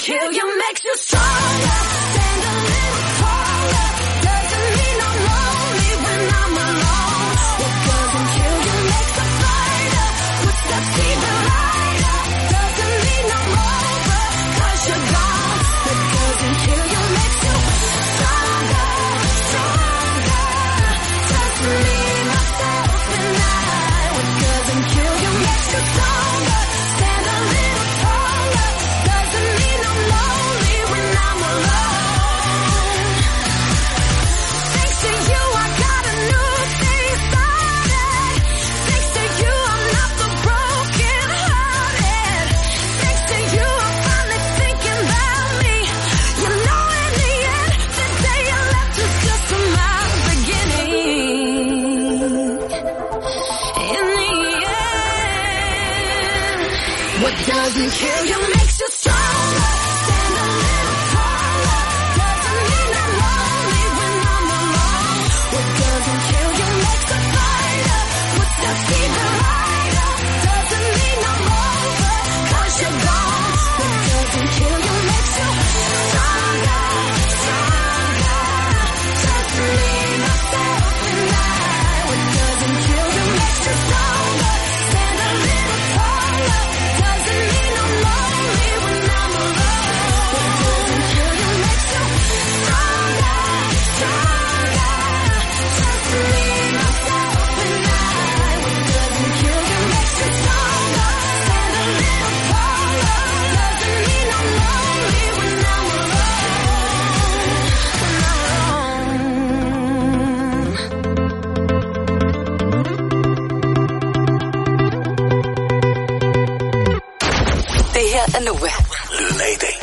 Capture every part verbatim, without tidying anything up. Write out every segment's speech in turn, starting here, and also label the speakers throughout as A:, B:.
A: kill you makes you stronger. Stand a little taller. Doesn't mean I'm lonely when I'm alone. What doesn't kill you makes a fighter. What's that even lighter? Doesn't mean I'm over, cause you're gone. What doesn't kill you makes you stronger, stronger. Just me, myself, and I. What doesn't kill you makes you stronger. Stand a little taller. Doesn't mean I'm lonely when I'm alone. Thanks to you, I got a new day started. Thanks to you, I'm not the broken hearted. Thanks to you, I'm finally thinking about me. You know, in the end, the day you left was just my beginning. In the end, what doesn't kill you makes you stronger. Stand a little taller. Doesn't mean I'm lonely when I'm alone. What doesn't kill you makes a fighter. What's that even lighter? Doesn't mean I'm over, cause you're gone. What doesn't kill you makes you stronger, stronger. Just me, myself, and I. What doesn't kill you makes you stronger. Stand a little taller. Doesn't mean I'm lonely when I'm alone. What doesn't kill you makes you stronger, stronger. Just me, myself, and I. What doesn't kill you makes you stronger. Stand a little taller. Doesn't mean I'm lonely when I'm alone.
B: Det her er Nova.
C: Lyden af i dag.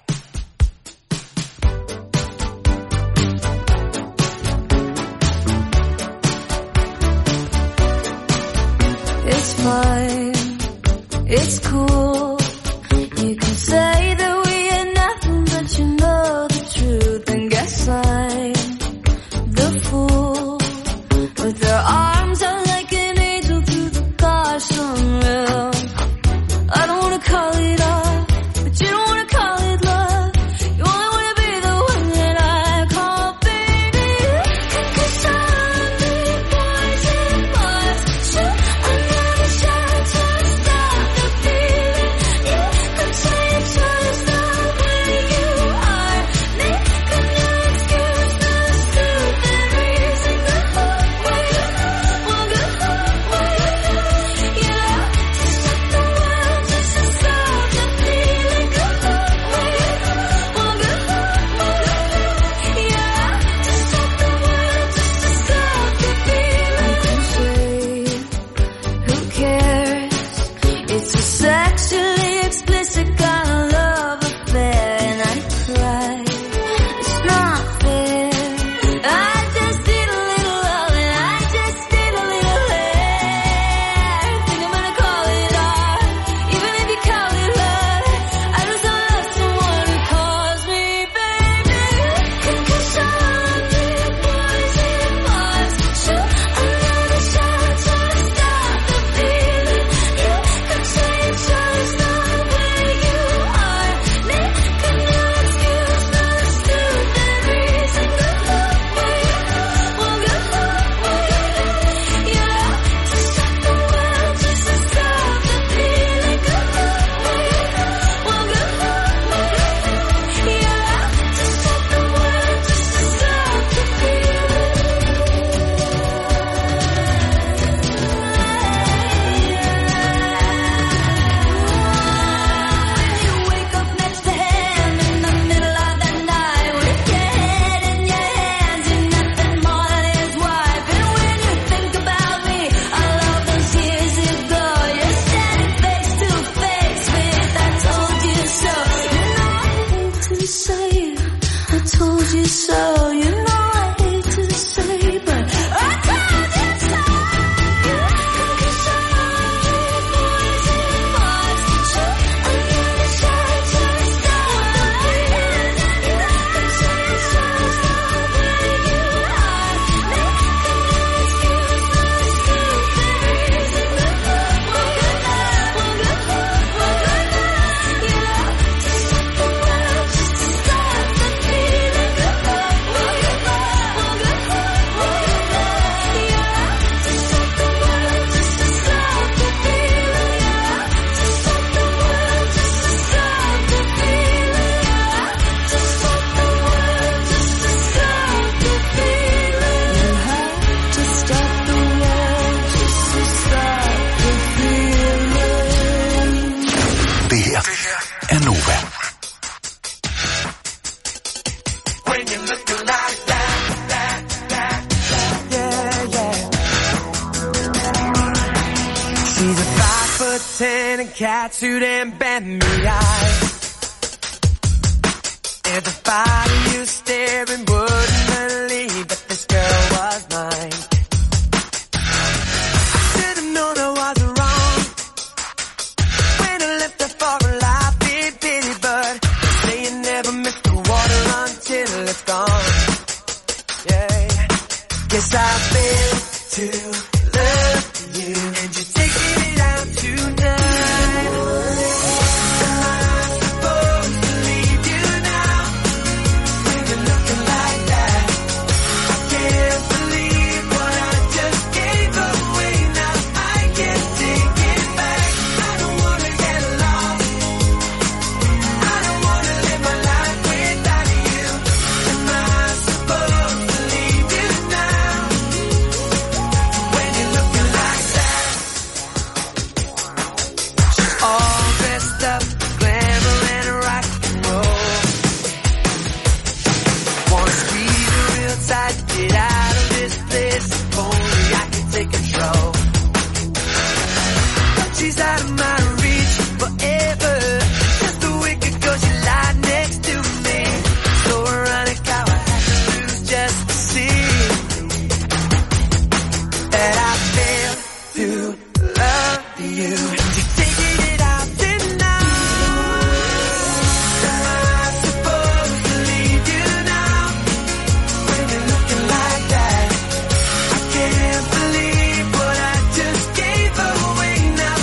A: It's fine, it's cool. You can say that we ain't nothing, but you know the truth. And guess I'm the fool with their arms out like an angel through the gosh unreal. I don't wanna call it off, but you don't wanna call it love. You only wanna be the one that I call baby. Cause I'm the poison was so another shot to stop the feeling. You can say it's all
B: She's a five foot ten and catsuit and bend-me eyes. There's a fire you staring, wouldn't believe that this girl was mine. I should have known I was wrong when I left her for a life in pity, but they say you never miss the water until it's gone. Yeah, guess I failed to love you, and you're taking it out tonight. She's out of my reach forever. Just a week ago she lied next to me. So ironic how I had to lose just to see that I failed to love you. You're taking it out tonight. Am I supposed to leave you now when you're looking like that? I can't believe what I just gave away now.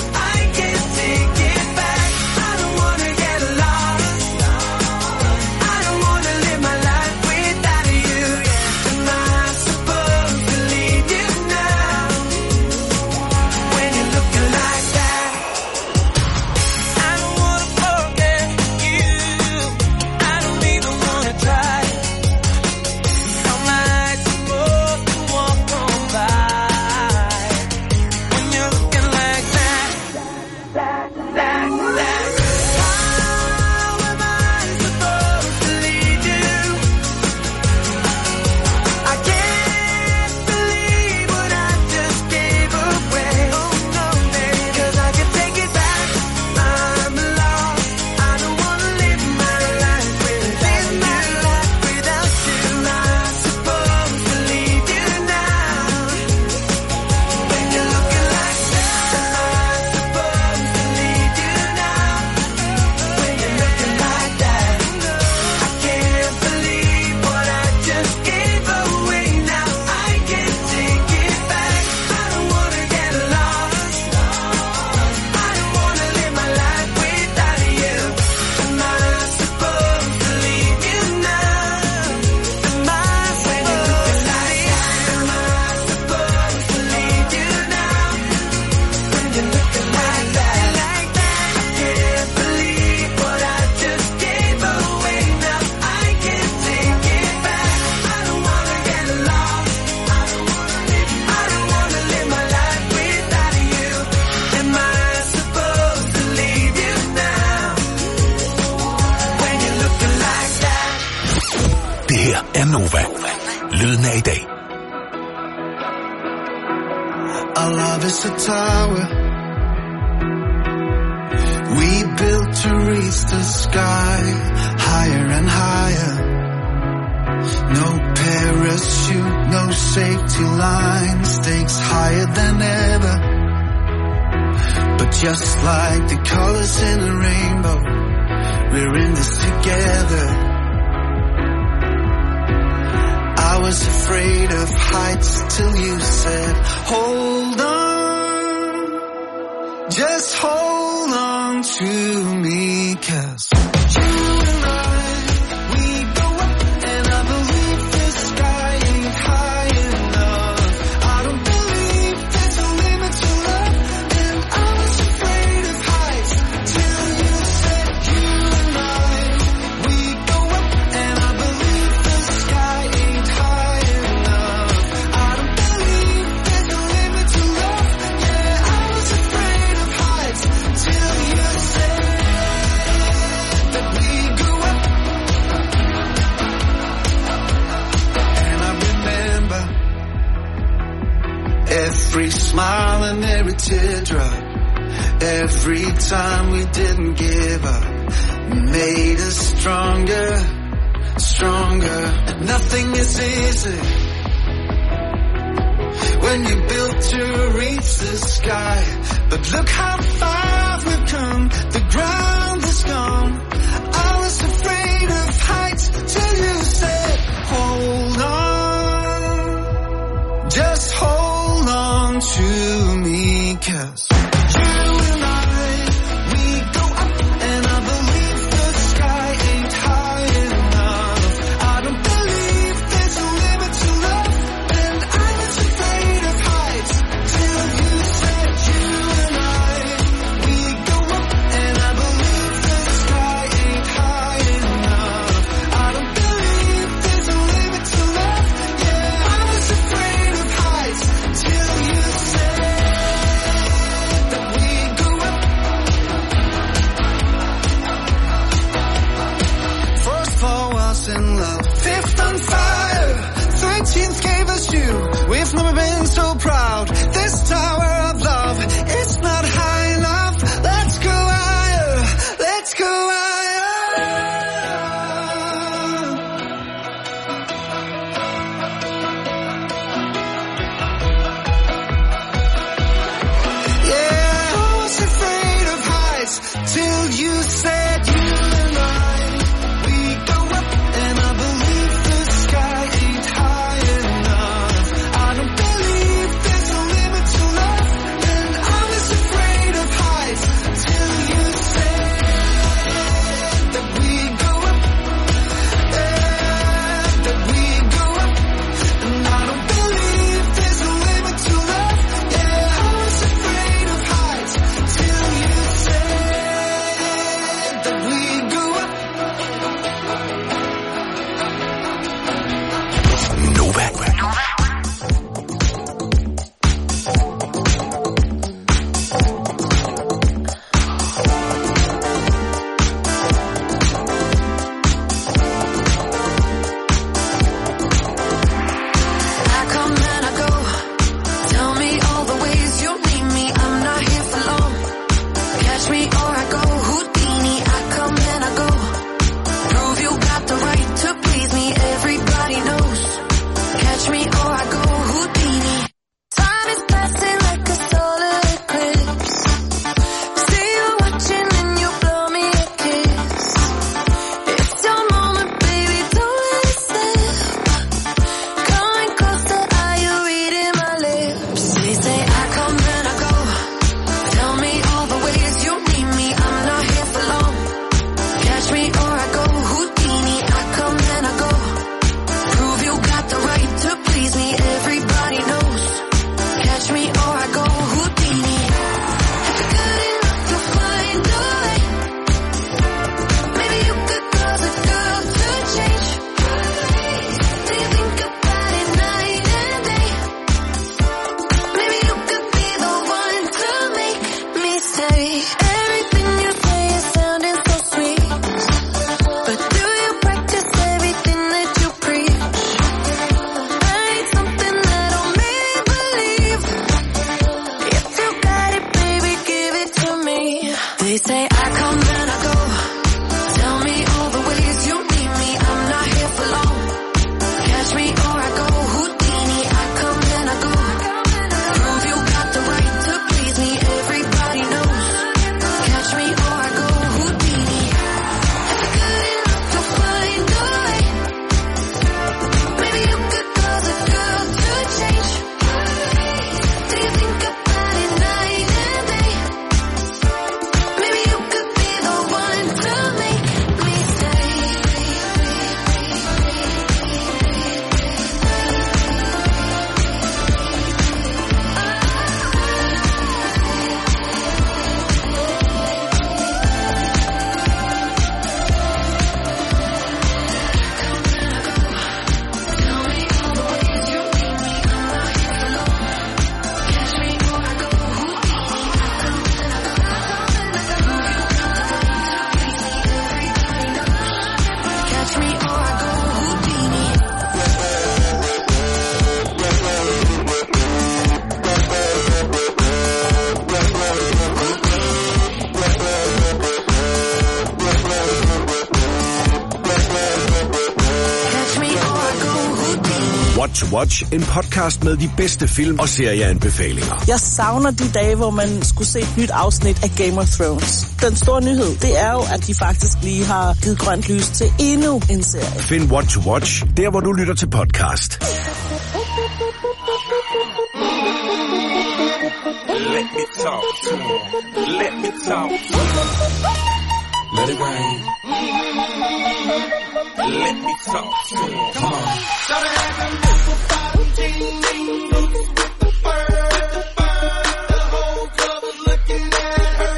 C: Nova. Lyden af i dag.
D: Our love is a tower we built to reach the sky, higher and higher. No parachute, no safety line, stakes higher than ever. But just like the colors in a rainbow, we're in this together. I was afraid of heights till you said, hold on, just hold on to me, 'cause you and I, we go up and I believe the sky ain't high enough. I don't believe there's a limit to love, and I was afraid of heights till you said, you and I, we go up and I believe the sky ain't high enough. I don't believe there's a limit to love. Yeah, I was afraid of heights till you said smile and every teardrop, every time we didn't give up, made us stronger, stronger. Nothing is easy when you built to reach the sky, but look how far we've come, the ground is gone. I was afraid of heights till you said, hold on, just hold on to me, 'cause you and I, we go up and I believe the sky ain't high enough. I don't believe there's a limit to love, and I was afraid of heights till you said, you and I, we go up and I believe the sky ain't high enough. I don't believe there's a limit to love, yeah, I was afraid of heights till you said,
C: to Watch, en podcast med de bedste film og serieanbefalinger.
E: Jeg savner de dage, hvor man skulle se et nyt afsnit af Game of Thrones. Den store nyhed, det er jo, at de faktisk lige har givet grønt lys til endnu en serie.
C: Find What to Watch, der hvor du lytter til podcast.
F: Let me talk to him. Let me talk to him. Let it rain. Let me talk to him. Come on. Shout it out and make the bottom ting ting boots with the fur, with the fur. The whole club is looking at her.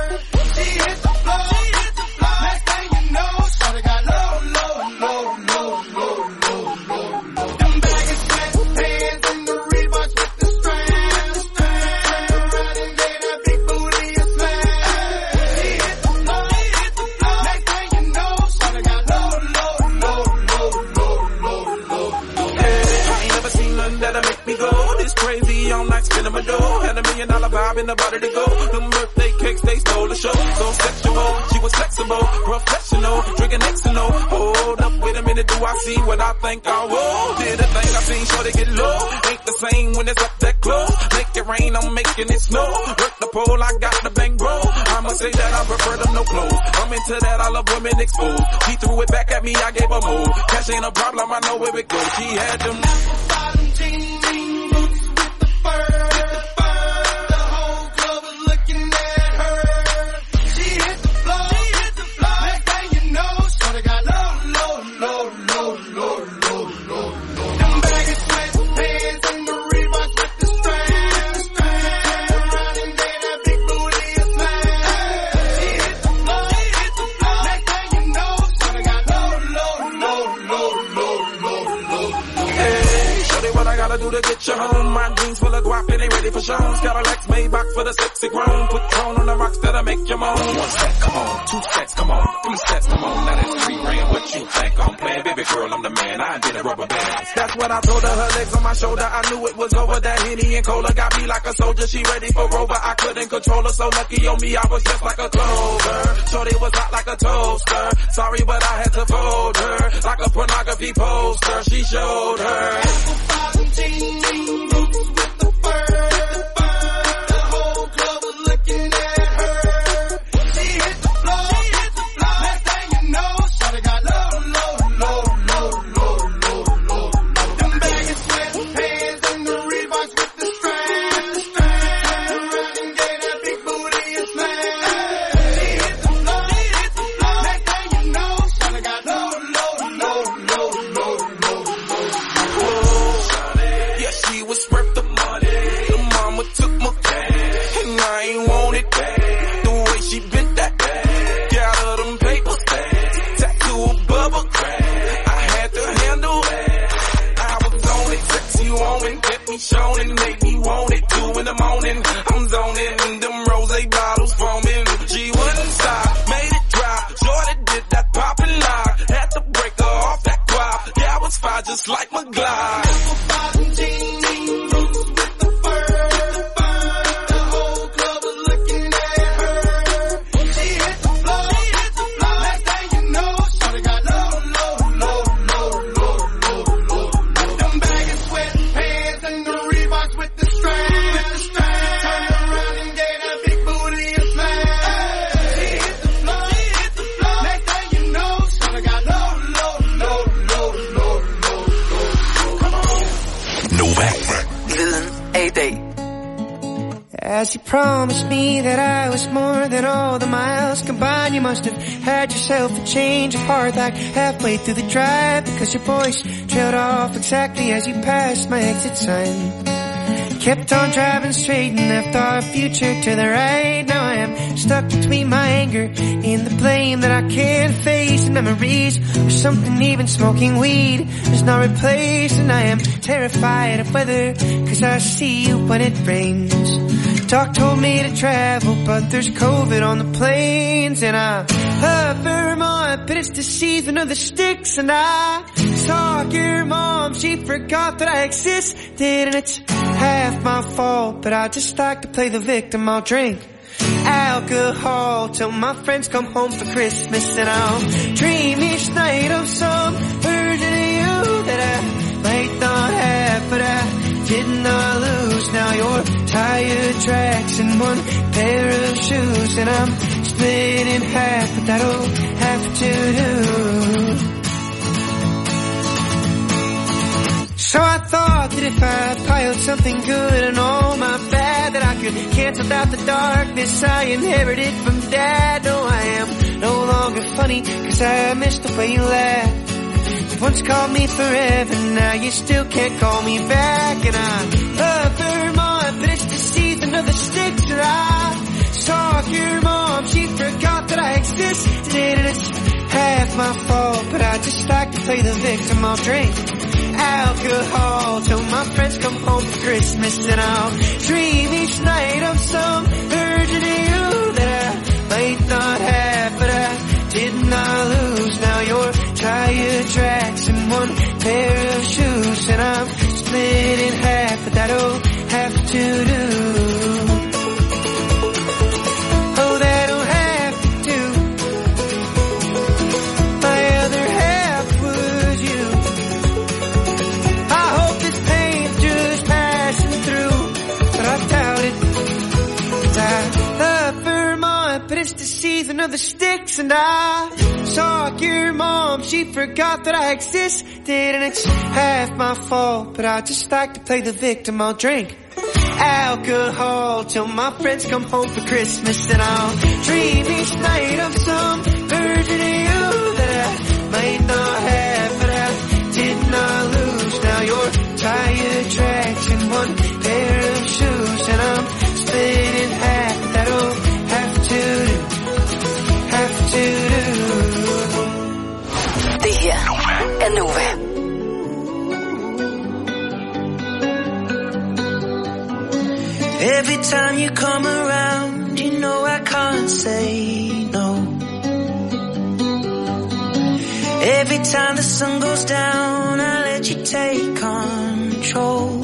F: She hit the floor, she hit the floor. Next thing you know, shawty got low, low, low, low, low, low, low, low. Them baggy sweatpants and the Reeboks with the strand, the strand. Riding day, that big booty is slam. She hit the floor, she hit the floor. Next thing you know, shawty got low, low, low, low, low, low, low, low. Hey, I ain't never seen nothing that'll make me go this crazy all night spinning my dough. Had a million dollar vibe in the body to go. Them birthday cakes, they stole the show. So sexual, she was flexible, professional, drinking X and O. Hold up, wait a minute, do I see what I think I will? Did a thing I seen, sure they get low. Ain't the same when it's up that close. Make it rain, I'm making it snow. Work the pole, I got the bang bro. I'ma say that I prefer them no clothes. I'm into that, I love women exposed. She threw it back at me, I gave her more. Cash ain't a problem, I know where it goes. She had them bottom jean jean boots with the fur, with the fur. The whole club was looking at her. She hit the floor, she hit the floor. Next thing you know, shorty got low, low, low, low, low, low, low, low. Them baggy sweatpants and the Reeboks with the strand, the strand. Riding day, that big booty is slam. She hit the floor, she hit the floor. Next thing you know, shorty got low, low, low, low, low, low, low. Hey, shorty, what I gotta do to get you home? My jeans full of guap and they ready for shows. Got a Lex Maybach for the sexy grown. Put tone on the rocks that'll make you moan. One step, come on. Two steps, come on. Three steps, come on. Now that's three grand. What you think I'm playing? Baby girl, I'm the man. I did a rubber band. That's what I told her. Her legs on my shoulder. I knew it was over. That Henny and Cola got me like a soldier. She ready for Rover. I couldn't control her. So lucky on me, I was just like a clover. Shorty was hot like a toaster. Sorry, but I had to fold her. Like a pornography poster. She showed her. Jean, jean boots with the fur, with the fur. The whole club was looking at her. She hit the floor, she hit the floor. Next thing you know, shawty got low, low, low, low, low, low, low, low. Them baggy sweatpants and the Reeboks with the strand, the strand. Riding day, that big booty is slam. She hit the floor, she hit the floor. Next thing you know, shawty got low, low, low, low, low, low, low. She was worth the money. The mama took my cash, and I ain't want it back. The way she bent that ass, got her them paper stacks, tattoo a bubble crack. I had to handle that. I was on it, sexy woman, kept me showing, made me want it. Two in the morning, I'm zoning, them rose bottles foaming. She wouldn't stop, made it drop. Jordan did that pop and lock, had to break her off that guap. Yeah, I was fine just like my Glock.
G: As you promised me that I was more than all the miles combined, you must have had yourself a change of heart like halfway through the drive, because your voice trailed off exactly as you passed my exit sign. Kept on driving straight and left our future to the right. Now I am stuck between my anger and the blame that I can't face, and memories or something even smoking weed is not replaced. And I am terrified of weather, cause I see you when it rains. Doc told me to travel, but there's COVID on the planes. And I love Vermont, but it's the season of the sticks. And I saw your mom, she forgot that I existed. And it's half my fault, but I just like to play the victim. I'll drink alcohol till my friends come home for Christmas. And I'll dream each night of some version of you that I might not have. didn't I lose? Now your tire tracks and one pair of shoes, and I'm split in half, but that'll have to do. So I thought that if I piled something good and all my bad, that I could cancel out the darkness I inherited from Dad. No, I am no longer funny, cause I missed the way you laughed. You once called me forever, now you still can't call me back. And I love Vermont, but it's the season of the sticks that I saw your mom. She forgot that I existed, and it's half my fault, but I just like to play the victim. I'll drink alcohol till my friends come home for Christmas, and I'll dream each night of some version of you that I might not have, but I did not lose. Now your tire tracks and one pair of shoes, and I'm split in half, but that'll have to do. Oh, that'll have to do. My other half was you. I hope this pain's just passing through, but I doubt it. 'Cause I love Vermont, but it's the season of the sticks, and I saw your mom. She forgot that I existed, and it's half my fault, but I just like to play the victim. I'll drink alcohol till my friends come home for Christmas, and I'll dream each night of some version of you that I might not have, but I did not lose. Now your tire tracks and one pair of shoes, and I'm split in half. That'll have to do, have to do.
A: Det her er Nova.
B: Every time you come around, you know I can't say no. Every time the sun goes down, I let you take control.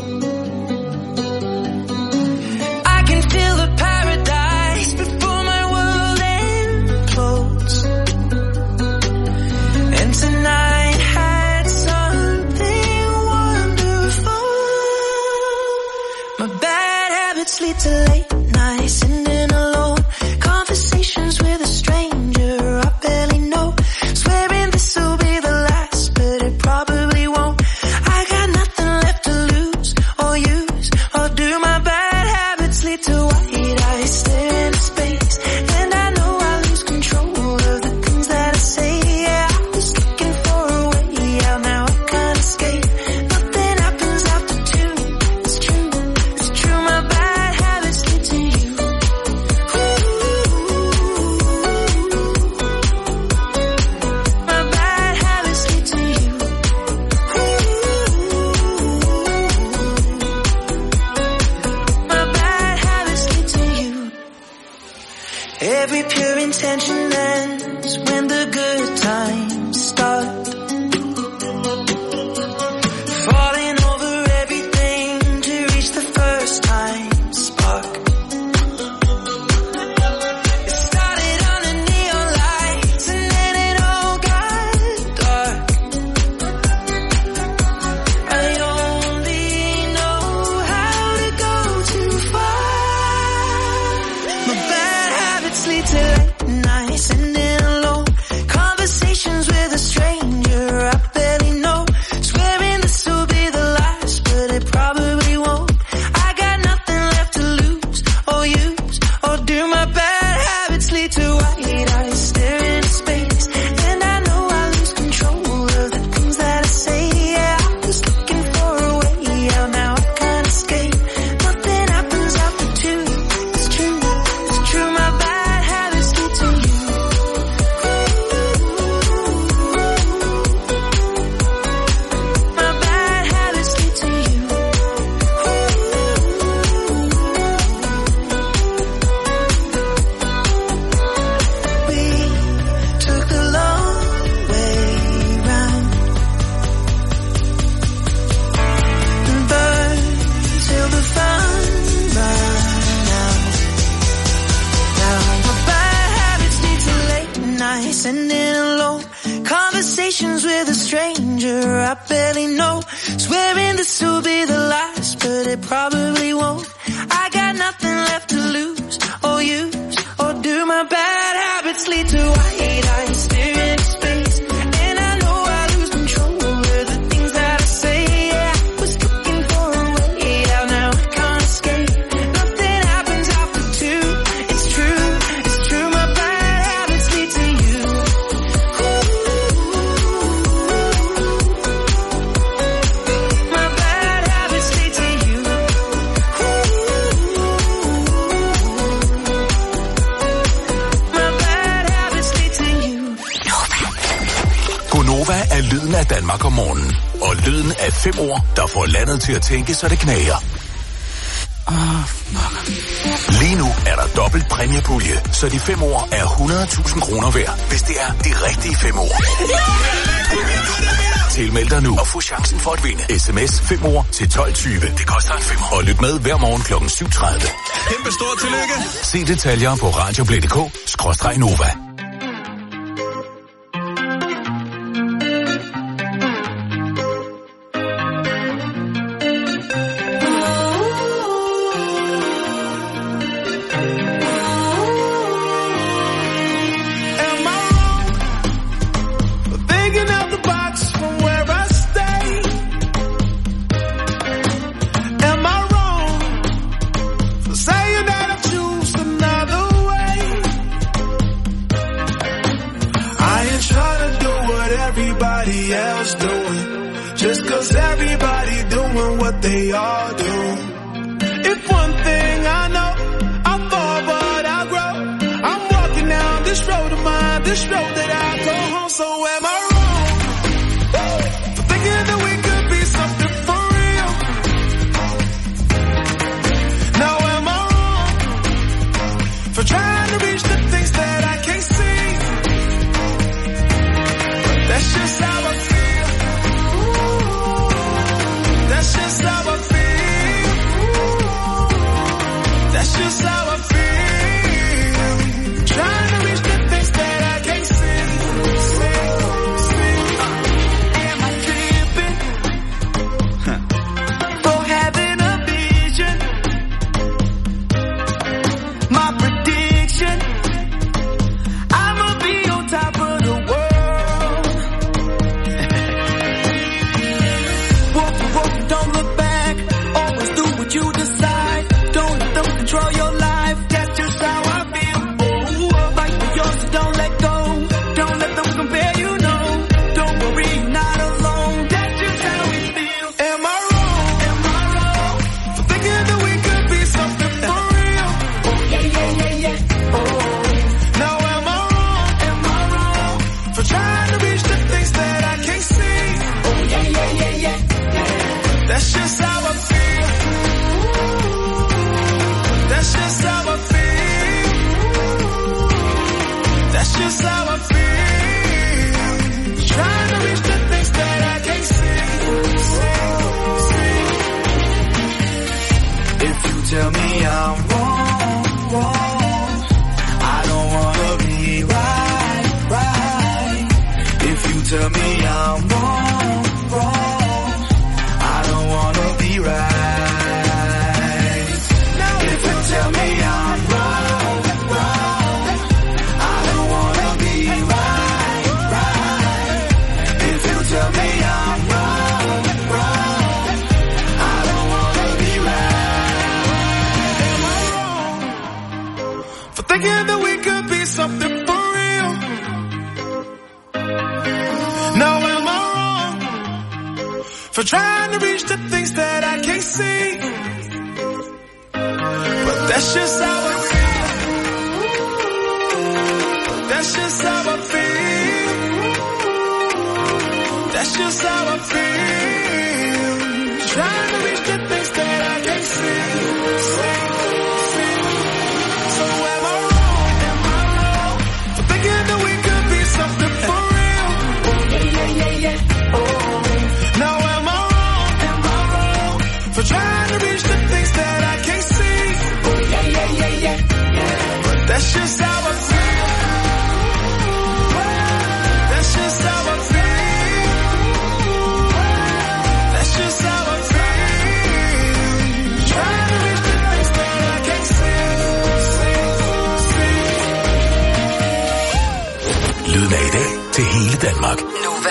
B: I can feel the paradise before my world implodes. And tonight had something wonderful. My bad habits lead to late nights, sitting alone, conversations with a stranger I barely know, swearing this will be the last, but it probably won't. I got nothing left to lose or use or do. My bad habits lead to white eyes staring into space, and I know I lose control of the things that I say. Yeah, I was looking for a way out, now I can't escape. Nothing happens after two. It's true, it's true. My bad habits lead to you. My bad habits lead to you. My bad habits lead to you. Every pure intention ends when the good times start. Falling over everything to reach the first time spark. It started under neon lights, and then it all got dark. I only know how to go too far. My bad habits lead to late nights, sitting alone, conversations with a stranger I barely know, swearing this will be the last, but it probably won't. I got nothing left to lose or use or do. My bad habits lead to white eyes staring into space, and I know I lose control of the things that I say. Yeah, I was looking for a way out, now I can't escape. Nothing happens after two. It's true, it's true. My bad habits lead to you. My bad habits lead to you. We took the long way round and burned till the fun ran out. Now my bad habits lead to late nights, sitting alone, conversations with a stranger I barely know, swearing this will be the last,
G: last, but it probably won't. I got nothing left to lose or use, or do my bad habits lead to white eyes staring into space? And I know I lose control over the things that I say. Yeah, I was looking for a way out, now I can't escape. Nothing happens after two. It's true, it's true. My bad habits lead to you. My bad habits lead to you. My bad habits lead to you.
C: Gonova er lyden af Danmark om morgenen. Og lyden af fem ord, der får landet til at tænke, så det knager. Lige nu er der dobbelt præmiepulje, så de fem ord er hundrede tusind kroner værd, hvis det er de rigtige fem ord. Tilmeld dig nu og få chancen for at vinde. Sms fem ord til tolv tyve. Det koster en femmer. Og lyt med hver morgen klokken syv tredive.
H: Kæmpe stort tillykke.
C: Se detaljer på radioplay punktum d k skråstreg Nova.
F: Am I wrong for thinking out the box from where I stay? Am I wrong for saying that I choose another way? I ain't trying to do what everybody else doing, just cause everybody doing what they all do. If one thing I know, I fall but I grow. I'm walking down this road of mine, this road that I go home. So am I wrong for thinking that we could be something for real? Now am I wrong for trying to reach the things that I can't see? But that's just how I feel. That's just how I feel. That's just how I feel. Trying to reach the things that I can't see. See, see. Am I tripping for having a vision? My prediction, I'ma be on top of the world. Whoa, whoa, don't look back. Always do what you decide. Don't let them control your life. That's just how I feel. Oh, fight for yours, so don't let go. Don't let them compare you, no. Don't worry, you're not alone. That's just how we feel. Am I wrong? Am I wrong for thinking that we could be something for real? Oh yeah, yeah, yeah, yeah. Oh. Now am I wrong? Am I wrong for trying to reach the things that I can't see? Oh yeah, yeah, yeah, yeah. That's just how I feel. That's just how I feel. That's just how I feel. Trying to reach the things that I can't see. See, see. If you tell me I'm wrong, wrong, I don't wanna be right, right. If you tell me I'm wrong, wrong, I don't wanna be right. Now if you tell me I'm wrong, wrong, I don't wanna be right, right. If you tell me I'm wrong, wrong, I don't wanna be right. Am I wrong for thinking that we could be something for real? Now am I wrong for trying to reach the things that I can't see? But that's just how I feel. That's just how I feel. That's just how I feel. Trying to reach the things that I can't see. See, see. So am I wrong? Am I wrong for thinking that we could be something for real? Oh yeah, yeah, yeah, yeah. Oh. Now am I wrong? Am I wrong for trying to reach the things that I can't see? Oh yeah, yeah, yeah, yeah, yeah. But that's just how I feel. That's just how I feel. That's just how I feel.
C: Danmark.
A: Nova.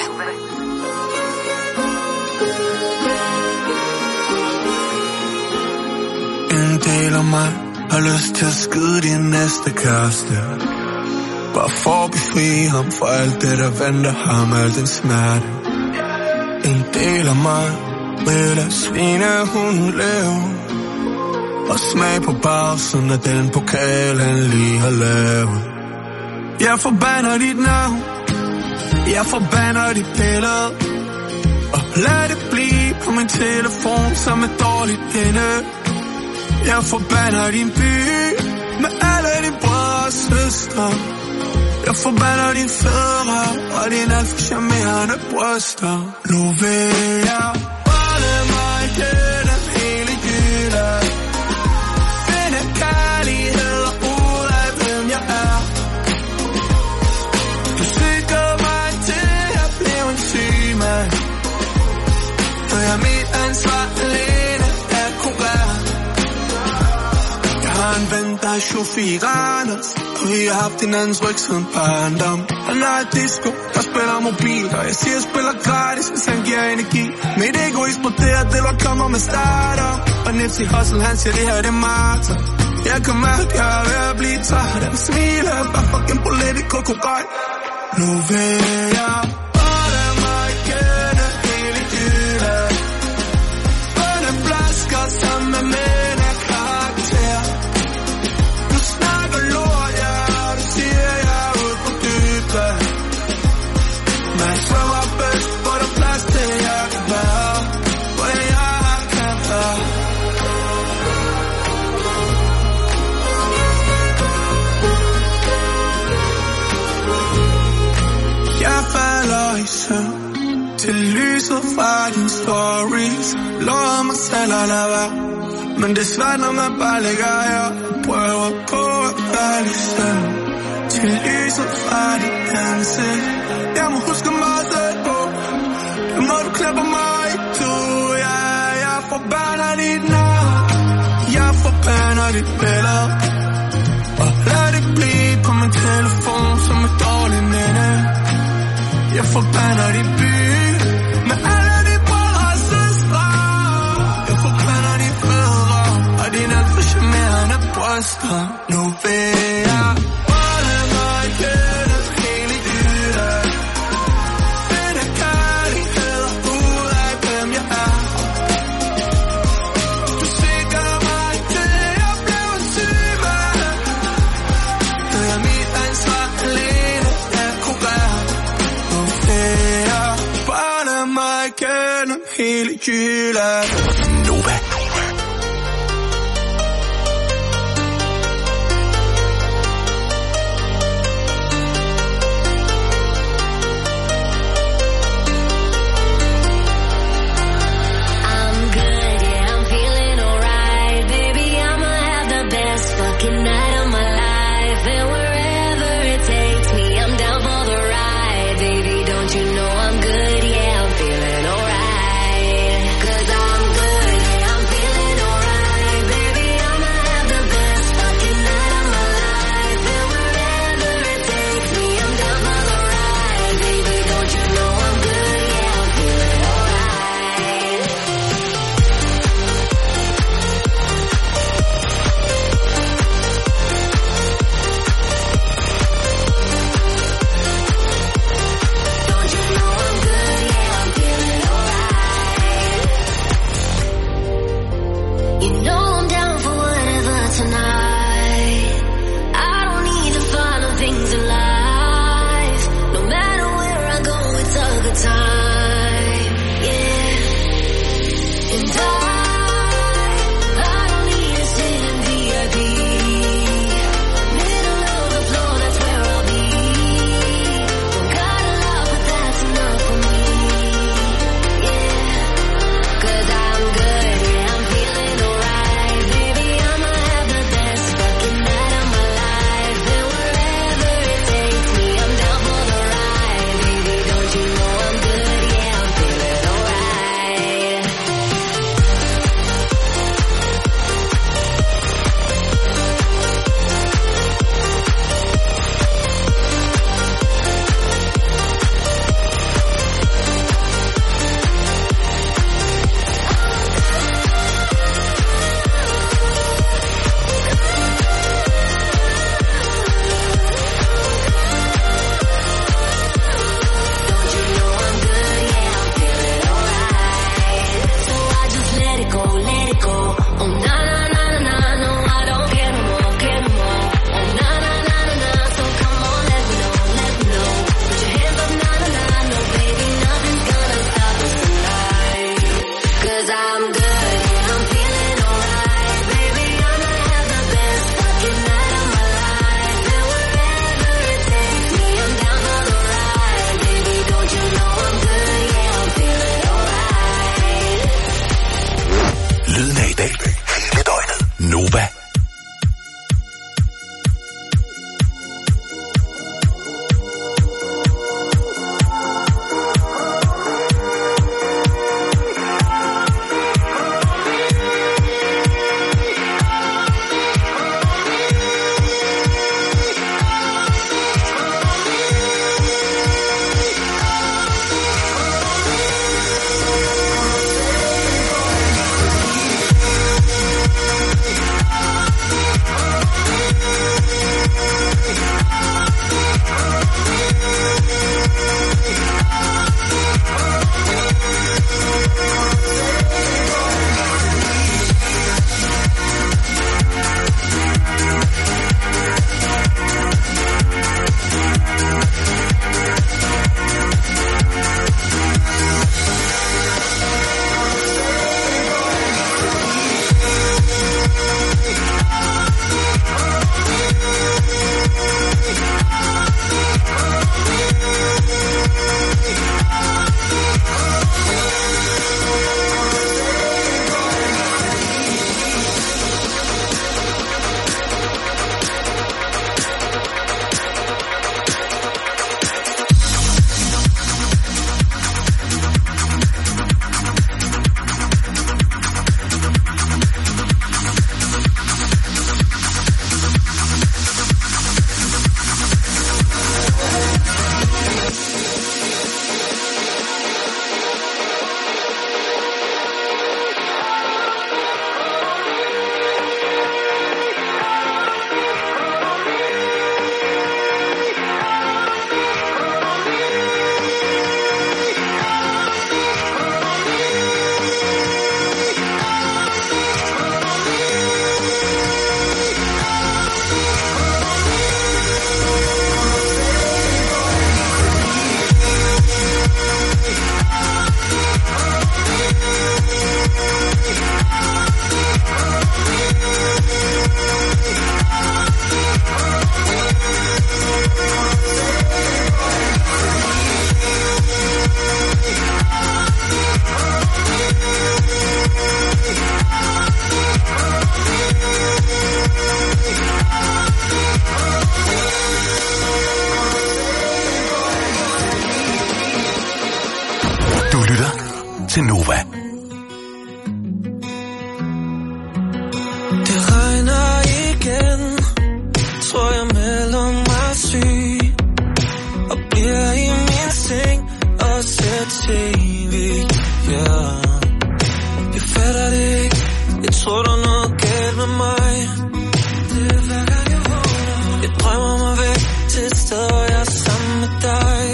D: En del af mig har lyst til at skyde din næste kæreste. Bare for at befri ham for alt det, der venter ham, al den smerte. En del af mig vil at svine hun leve og smag på bagsiden af den pokal, han lige har lavet. Jeg forbander dit navn, jeg forbander dit billede, og lad det blive på min telefon som et dårligt minde. Jeg forbander din by med alle dine brødre og søstre. Jeg forbander din fædre og din alt for charmerende bryster. Nu vil jeg holde mig gennem hele Jylland, finde kærlighed ud af hvem jeg er. Du sikker mig til at blive en syg mand, for jeg er mit ansvar alene at kurere. Jeg har en ven, der er chauffør i Randers, og vi har haft hinandens ryg siden barndom. Han er et disco, der spiller mobil, og jeg siger, jeg spiller gratis, hvis han giver energi. Mit ego eksploderer, det lort kommer med starter, og Nipsey Hussle, han siger, det her det er martyr. Jeg kan mærke, jeg er ved at blive træt af smile, bare fucking political korrekt. Nu vil jeg holde mig gennem hele Jylland, bunde flasker sammen med mænd af karakter. Du snakker lort, ja, du siger, jeg er ude på dybet, men jeg svømmer bedst, hvor der er plads til, jeg kan være, hvor jeg kan være. Jeg falder i søvn til lyset fra dine stories. Lover mig selv at lade være, men det er svært, når man bare ligger her og prøver på at falde i søvn til lyset fra dit ansigt. Jeg må huske mig selv på, det må du klippe mig i to. Ja, jeg forbander dit navn, jeg forbander dit billede, og lad det blive på min telefon som et dårligt minde. Jeg forbander din by med alle de brødre og søstre. Jeg forbander de fædre og dine alt for charmerende bryster. Nu vil jeg holde mig gennem hele Jylland, finde kærlighed ud af hvem jeg er. Du sikker mig til at blive en syg mand, det er mit ansvar alene at kurere. Gennem hele Jylland.
C: Nova. til Nova.
H: Det regner igen, tror jeg melder mig syg, og bliver i min seng og ser tv, yeah. Jeg fatter det ikke, jeg tror der er noget galt med mig. Det er hver gang jeg vågner, jeg drømmer mig væk til et sted, hvor jeg er sammen med dig.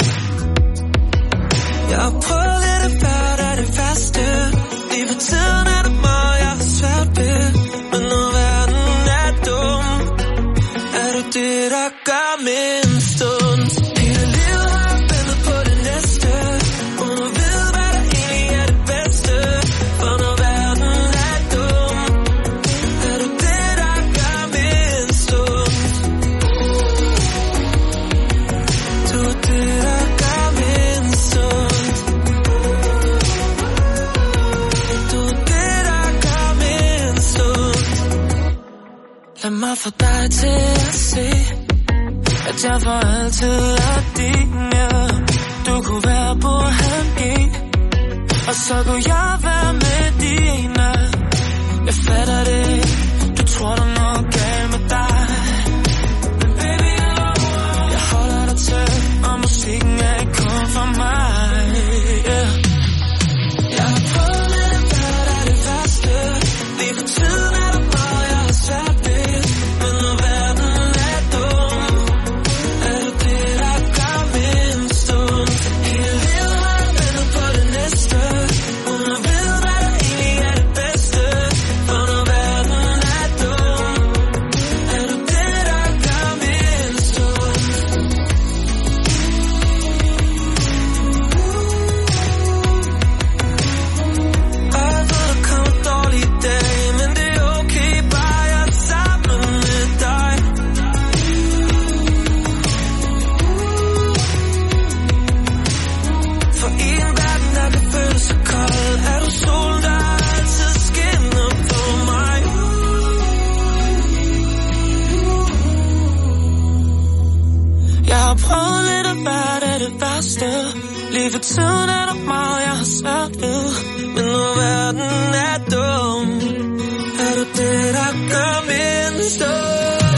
H: Jeg har prøvet lidt af hvert af det værste, lige for tiden er det meget, jeg har svært ved. Men når verden er dum, er du det, der gør min stund. Hele livet har jeg ventet på det næste, uden at vide, hvad der egentlig er det bedste. For når verden er dum, er du det, der gør min stund. Du er det, der gør min stund. Du er det, der gør min stund. Lad mig få dig til at se, at jeg for altid er din, ja. Du kunne være på halv G, og så kunne jeg være med dine. Jeg fatter det, du tror der er noget galt med dig. Men baby, jeg holder dig tæt, og musikken er ikke kun for mig, yeah. Jeg har prøvet lidt af hvert af det værste, lige for tiden er der meget, jeg har svært ved. Men når verden er dum, er du det, der gør min stund. Hele livet har jeg ventet på det næste, uden at vide, hvad der egentlig er det bedste. For når verden er dum, er du det, der gør min stund. Og jeg ved, der kommer dårlige dage, men det er okay, bare jeg er sammen med dig. For i en verden, der kan føles så kold, er du solen, der altid skinner på mig. Jeg har prøvet lidt af hvert af det værste, lige for tiden er der meget, jeg har svært ved. Men når verden er dum, er du det, der gør min stund.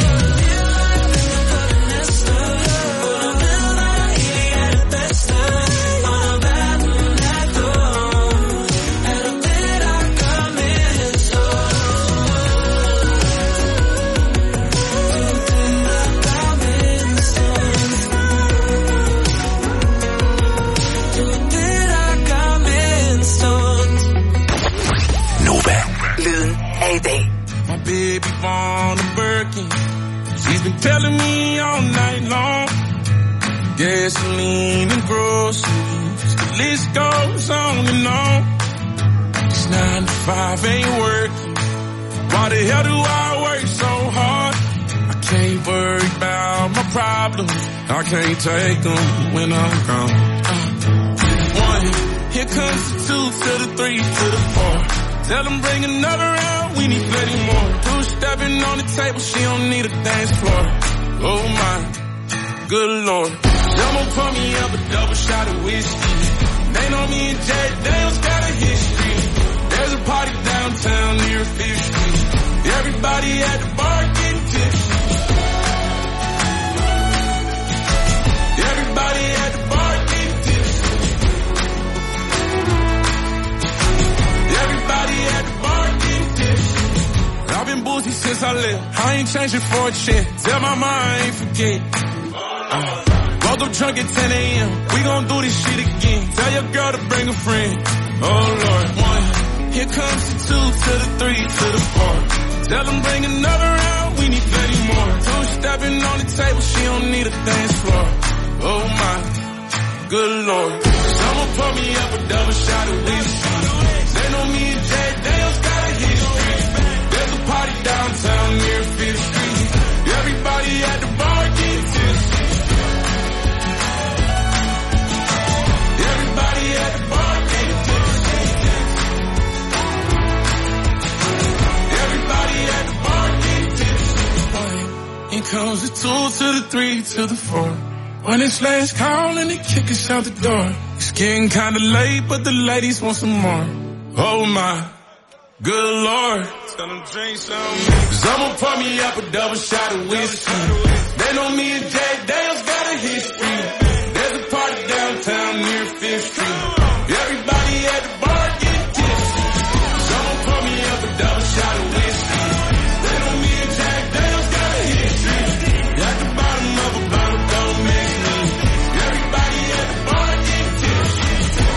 C: Lyden af i dag.
F: My baby want a Birkin. She's been telling me all night long. Gasoline and groceries, the list goes on and on. This nine to five ain't working. Why the hell do I work so hard? I can't worry about my problems. I can't take them when I'm gone. Uh, one, here comes the two to the three to the four. Tell them bring another round, we need plenty more. Two stepping on the table, she don't need a dance floor. Oh my, good lord. Someone pour me up a double shot of whiskey. They know me and Jay Daniels got a history. There's a party downtown near Fifth Street. Everybody at the bar getting tipsy. Everybody at the bar getting tipsy. Everybody at the bar getting tipsy. I've been boozy since I left. I ain't changing for a check. Tell my mind I ain't forget. Uh, woke up drunk at ten a.m. We gon' do this shit again. Tell your girl to bring a friend. Oh Lord, one. Here comes the two to the three to the four. Tell them bring another round. We need plenty more. Two stepping on the table. She don't need a dance floor. Oh my, good lord. Someone pour me up a double shot of whiskey. They know me and Jay Daniels got a history. There's a party downtown near Fifth Street. Everybody at the bar getting tipsy. Everybody at the bar getting tipsy. Everybody at the bar getting tipsy. Here comes the two to the three to the four. When it's last call and they kick us out the door.
I: It's getting kinda late, but the ladies want some more. Oh my, good lord. Tell them drink some. Cause I'ma pour me up a double shot of whiskey. They know me and Jay Dale's got a history. There's a party downtown near Fifth Street. Everybody at the bar get tipsy. So I'ma pour me up a double shot of whiskey. They know me and Jack Dale's got a history. At the bottom of a bottle, don't miss me. Everybody at the bar get tipsy.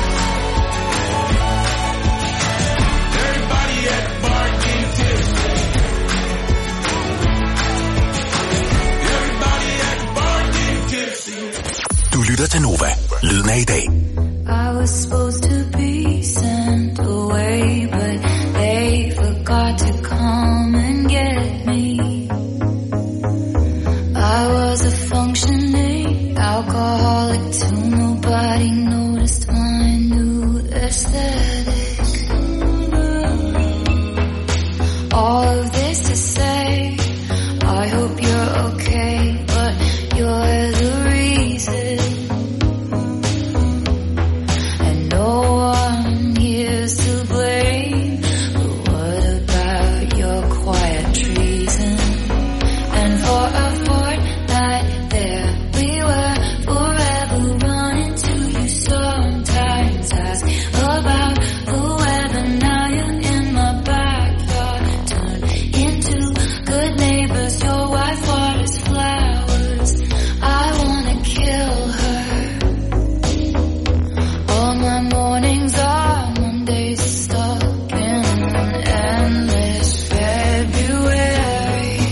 I: Everybody at the bar get tipsy. Everybody at the bar get tipsy.
C: Du lytter til Nova. Lyden af i dag.
A: I was supposed to be sent away, but they forgot to come and get me. I was a functioning alcoholic till nobody noticed my new aesthetic. All of this to say, I hope you're okay, but you're the reason. And no one here's to blame, but what about your quiet treason? And for a fortnight there we were, forever running to you. Sometimes ask about the weather. Now you're in my backyard, turn into good neighbors. Your wife waters flowers, I wanna kill her. All my mornings are Mondays stuck in an endless February.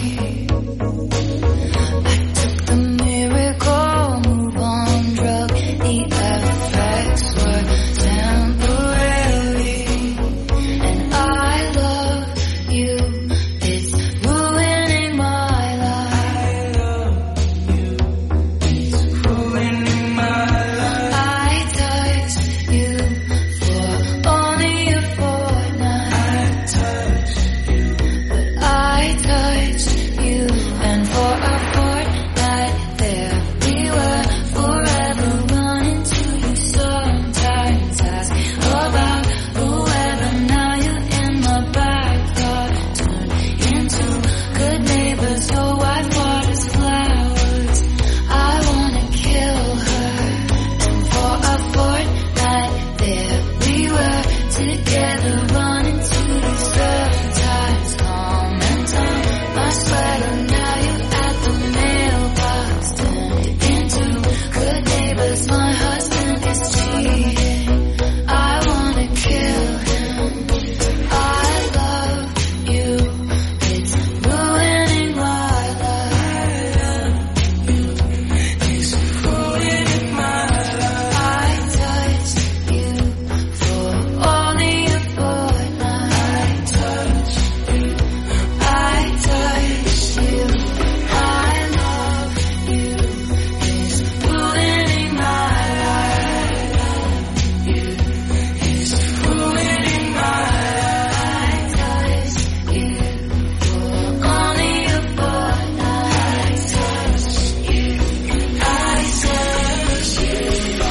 A: I took the miracle move on drug, the effects were temporary. And I love you, it's ruining my life. It's ruining my life. I touched you for only a fortnight. But I touched you, and for a fortnight there we were, forever running to you. Sometimes ask about the weather. Now you're in my backyard, turn into good neighbors. Your wife waters flowers, I wanna kill her. And for a fortnight there we were, together running to you. Sometimes calm and time, my sweater. Now you're at the mailbox, turned into good neighbors. My husband is cheating, I wanna kill him. I love you, it's ruining my life. It's ruining my life. I touched you for only a fortnight. I touched you, I touched you. I love you, it's ruining my life. It's ruining my life. I touched you for only a fortnight. I touched you, I touched you.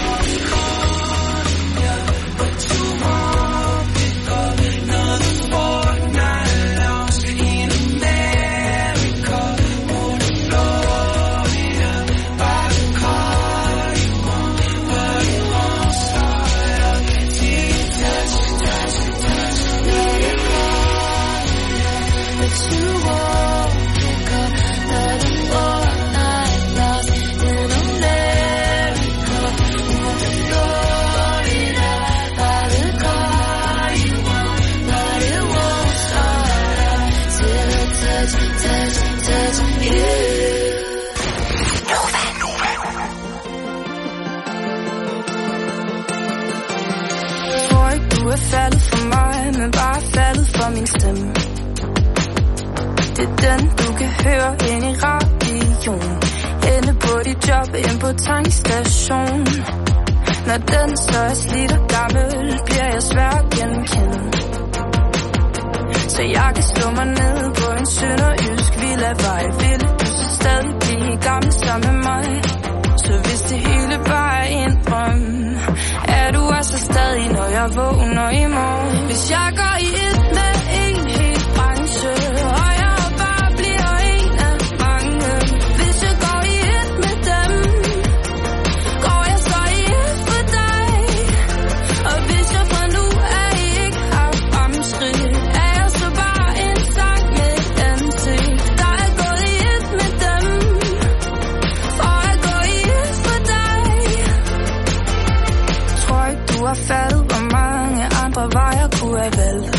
A: But you won't pick up another fortnight lost in America or Florida. By the car you want, but it won't start up till you touch, touch, touch, let it go. But you won't pick up another fortnight lost in America or Florida. By the car you want, but it won't start up till I touch, touch, touch you.
J: Tror ikke du er faldet for mig, men bare faldet for min stemme. Det er den du kan høre ind i radioen. Inde på dit job, ind på tankstation. Når den så er slidt og gammel, bliver jeg svær at genkende. Så jeg kan slå mig ned på en sønderjysk villavej. Ville du så stadig blive gammel sammen med mig? Så hvis det hele bare er en drøm, jeg vågner i morgen. Hvis jeg går i et med en hel branche, og jeg bare bliver en af mange. Hvis jeg går i et med dem, går jeg så i et for dig. Og hvis jeg fra nu af ikke har fremskridt, er jeg så bare en sang med et ansigt. Der er gået i et med dem, for at gå i et for dig. Tror ikke du har fattet, hvor mange andre veje kunne have valgt.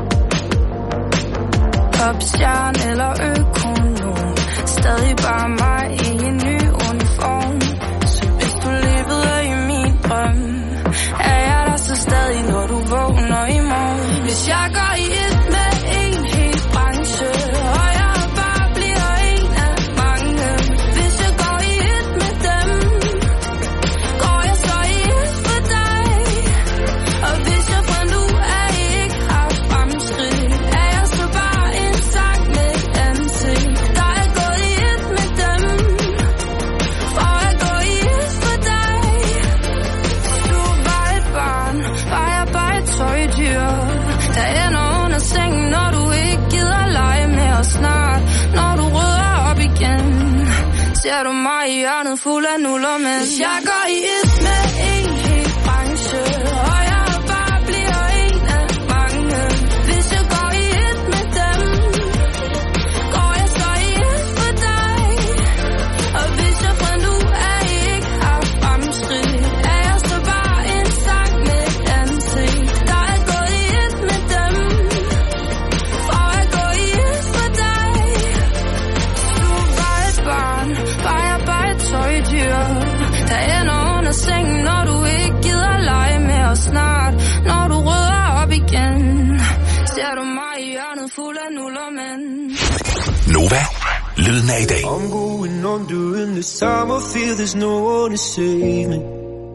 J: Popstjerne eller økonom, stadig bare mig i en ny uniform. Så hvis du levede i min drøm, er jeg der så stadig, når du vågner i morgen. Hvis jeg går i et med en hel branche, og jeg bare bliver en af mange. Hvis jeg går i et med dem, går jeg så i et for dig. Og hvis jeg fra nu af ikke har fremskridt, er jeg så bare en sang med et ansigt. Der er gået i et med dem, for at gå i et for dig. Du var et barn, var jeg bare et tøjdyr, der ender under sengen, når du ikke gider lege med os snart. Når du rydder op igen, ser du mig i hjørnet fuld af nuller. Men hvis jeg går i et med en hel branche, og jeg bare bliver en af mange. Hvis jeg går i et med dem, går jeg så i et for dig. Og hvis jeg fra nu af ikke har fremskridt, er jeg så bare en sang med et ansigt. Der er gået i et med dem, for at gå i et for dig. Du var et barn, var jeg bare et tøjdyr, der ender under sengen, når du ikke gider lege med os snart. Når du rydder op igen, ser du mig i hjørnet fuld af nuller, men
C: Nova, lyden af i dag.
K: I'm going on during this time. I feel there's no one to save me.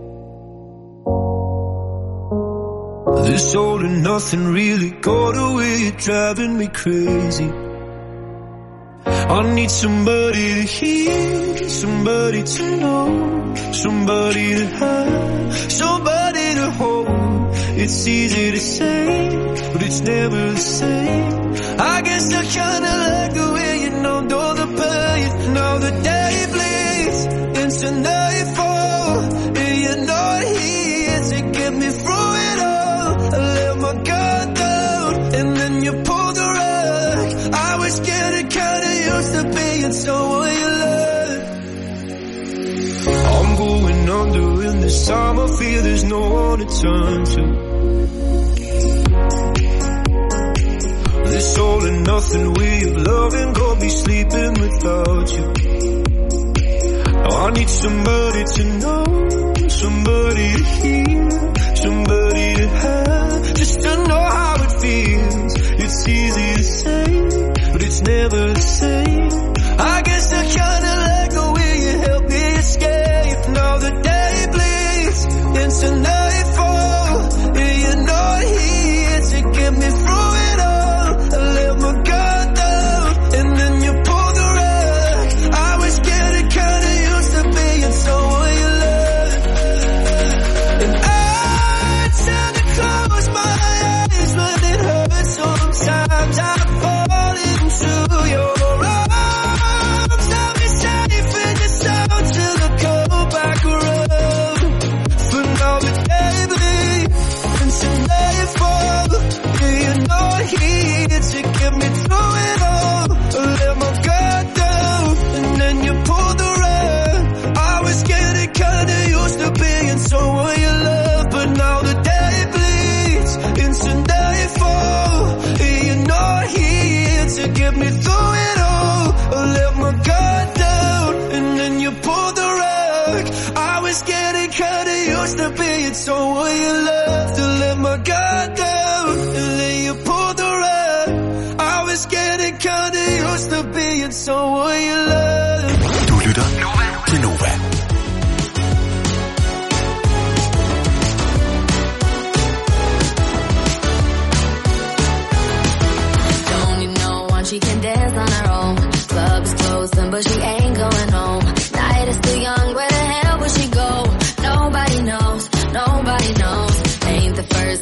K: This all and nothing really got away, you're driving me crazy. I need somebody to hear, somebody to know, somebody to have, somebody to hold. It's easy to say, but it's never the same. I guess I kinda like the way you know, know the pain. Now the day bleeds into nightfall, and you're not here to get me through it all. I let my guard down, and then you pulled the rug. I was getting kinda used to being someone you loved. I'm going under in this time. I feel there's no one to turn to. This all and nothing way of loving got me sleeping without you. Now I need somebody to know, somebody to hear, somebody to have, just to know how it feels. It's easy to say, but it's never the same. I guess I kinda like the way you help me escape. Now the day bleeds into nightfall, and you're not here to get me through it all. I let my guard down, and then you pulled the rug. I was getting kinda used to being someone you love. And I tend to close my eyes when it hurts. Sometimes I fall into your arms. I'll be safe in your sound till I go back around. For now the day bleeds into nightfall, and you're not here to get me through it all. I let my guard down, and then you pulled the rug. I was getting kinda used to being someone you love, but now the day bleeds into nightfall, and you're not here to get me through it all. I let my guard down, and then you pulled the rug. I was getting kinda used to being someone you love. To let my guard down, and then you pulled the rug. I was getting kinda used to being someone you love.
C: Du lytter til Nova.
A: Don't you know once she can dance on her own? Club is closing, but she ain't going home. Night is still young, where the hell will she go? Nobody knows, nobody knows. Ain't the first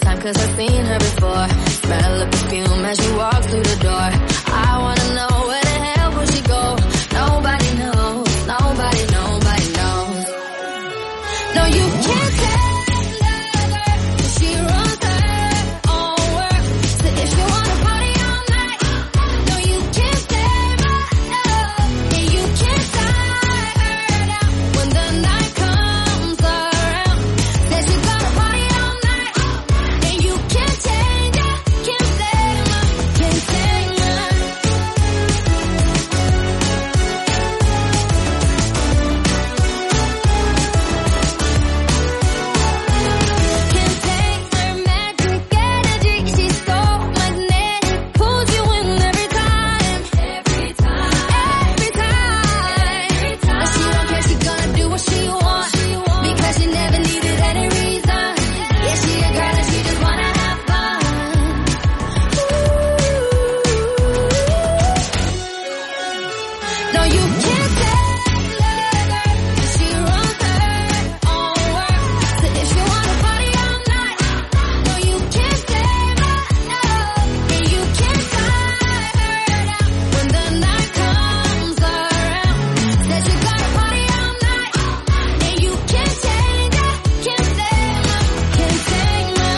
A: can't take her, 'cause she runs her own world. So if you wanna party all night, no, you can't save her, no. And you can't tie her down when the night comes around. Said you gotta party all night, and you can't change her, can't save her, can't save her.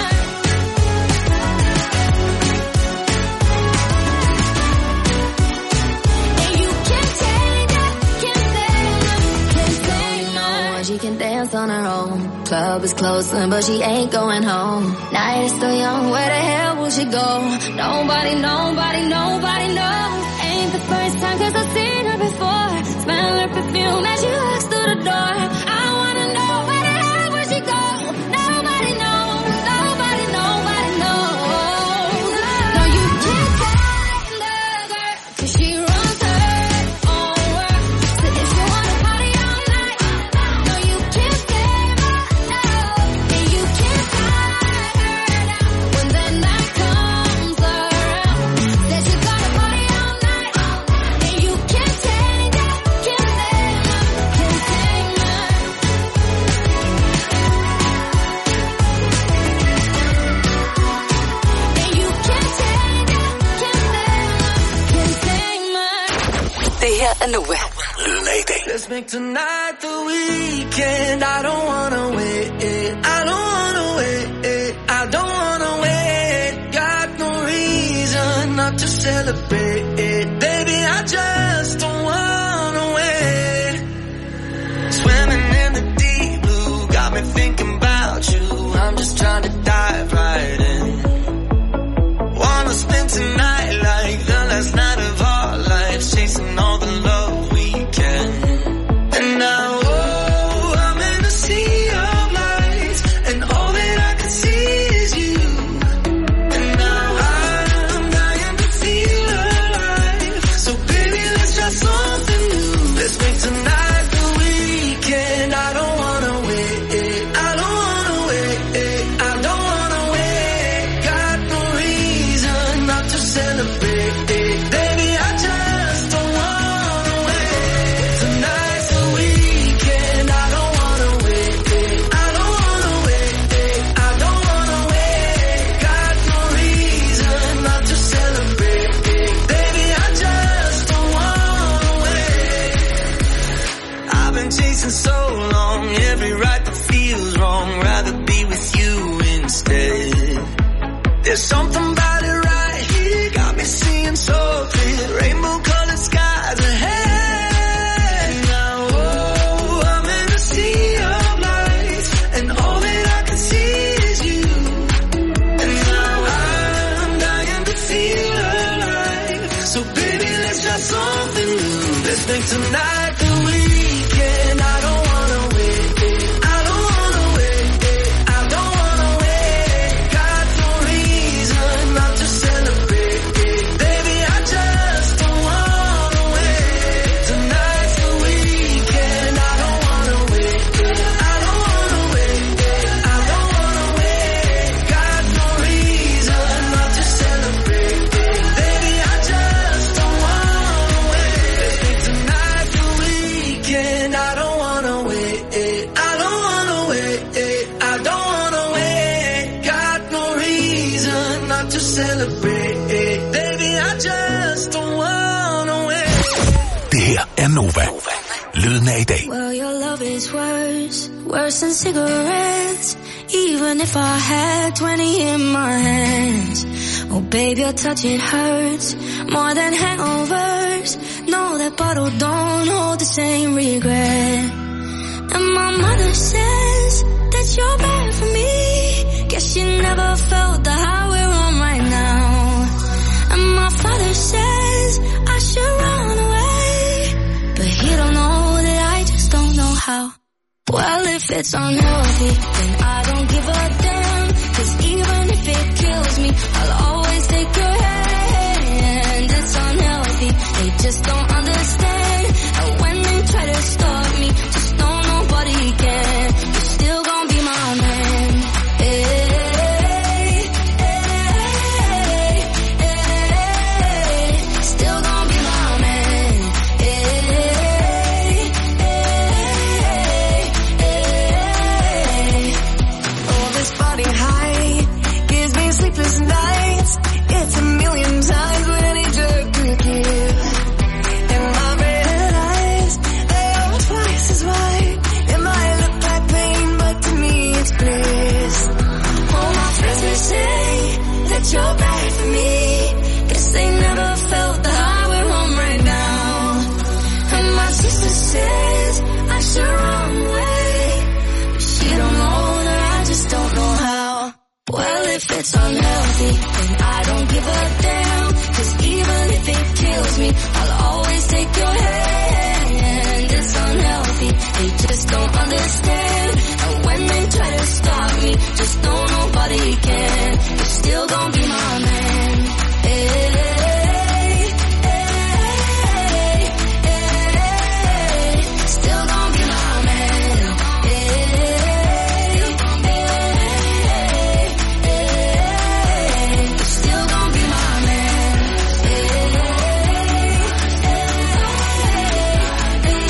A: And you can't change her, can't save her, can't save her.
L: She can dance on her own. Club is closing, but she ain't going home. Night is still young, where the hell will she go? Nobody, nobody, nobody knows. Ain't the first time, 'cause I've seen her before. Smell her perfume as she walks through the door. I wanna know where the hell will she go? Nobody knows, nobody, nobody knows. No, you can't take the girl, 'cause she runs her own world. So if you wanna party all night, no, you can't save her, no. And you can't tie her down when the night comes around. Said you gotta party all night, and you can't change her, can't save her, can't save her. And you can't change her, can't save her, can't save her.
M: Det her er Nova.
C: Lyden af i dag.
B: Let's make tonight the weekend. I don't wanna wait. I don't wanna wait. I don't wanna wait. Got no reason not to celebrate. Baby, I just don't wanna wait. Swimming in the deep blue got me thinking about you. I'm just trying to dive right in. Wanna spend tonight like the last night of our lives, chasing all the love we can. And now, oh, I'm in a sea of lights, and all that I can see is you. And now I'm dying to feel alive. So baby, let's try something new. Let's make tonight the weekend. I don't wanna wait. I don't wanna wait. I don't wanna wait. Got no reason not to celebrate. Baby, I just don't wanna wait. Tonight's the weekend. I don't wanna wait. I don't wanna wait. I don't wanna wait. Got no reason not to celebrate. Baby, I just don't wanna wait. I've been chasing so long, every right that feels wrong. Rather be with you instead. There's something about it right here, got me seeing so clear. Rainbow colored skies ahead. Now, oh, I'm in a sea of lights, and all that I can see is you. And now I'm dying to feel alive. So baby, let's try something new. Let's make tonight the weekend. I don't wanna wait. I don't wanna wait. I don't wanna wait. Got no reason not to celebrate. Baby, I just don't wanna wait. Tonight's the weekend. I don't wanna wait. I don't wanna wait. I don't wanna wait. Got no reason not to celebrate. Baby, I just don't wanna wait. Let's make tonight the weekend. I don't wanna wait. I don't wanna wait. I don't wanna wait. Got no reason not to celebrate. Baby, I just don't wanna wait.
C: Det her er Nova. Lyden af i dag.
J: Well, your love is worse, worse than cigarettes. Even if I had twenty in my hands. Oh, baby, your touch, it hurts more than hangovers. No, that bottle don't hold the same regret. And my mother says that you're bad for me. Guess she never felt the high we're on right now. And my father says I should run away, but he don't know that I just don't know how. Well, if it's unhealthy, then I don't give a damn. 'Cause even if it kills me, I'll always take your hand. It's unhealthy, they just don't understand. And when they try to stop me, just know nobody can. You're still gonna be my man. Hey, hey, hey, hey. Still gonna be my man. Hey, hey, hey. sister says I should run away, but she don't know that I just don't know how. Well, if it's unhealthy, then I don't give a damn. Cause even if it kills me, I'll always take your hand. It's unhealthy, they just don't understand.